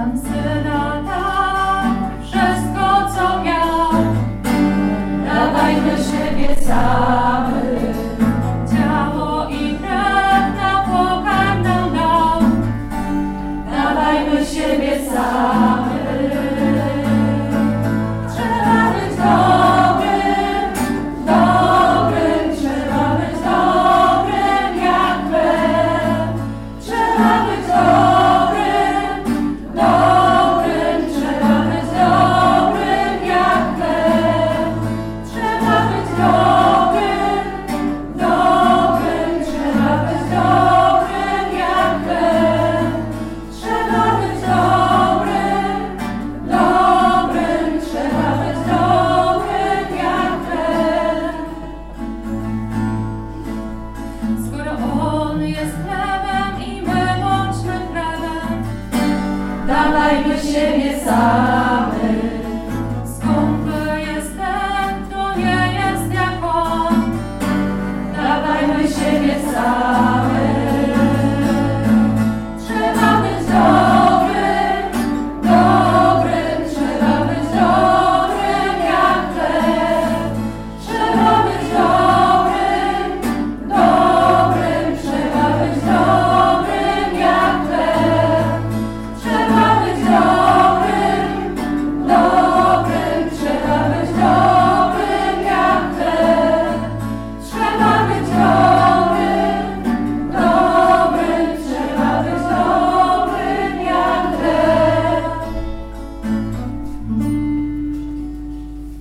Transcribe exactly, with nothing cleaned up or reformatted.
Pan Syna dał wszystko, co miał. Dawajmy siebie samych, ciało i krew na pokarm nam dał. Dawajmy siebie samych. Trzeba być dobrym, dobrym, trzeba być dobrym jak krew. Trzeba być dobrym.